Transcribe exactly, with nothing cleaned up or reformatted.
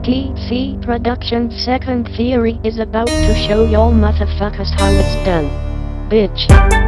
T C Productions Second Theory is about to show y'all motherfuckers how it's done. Bitch.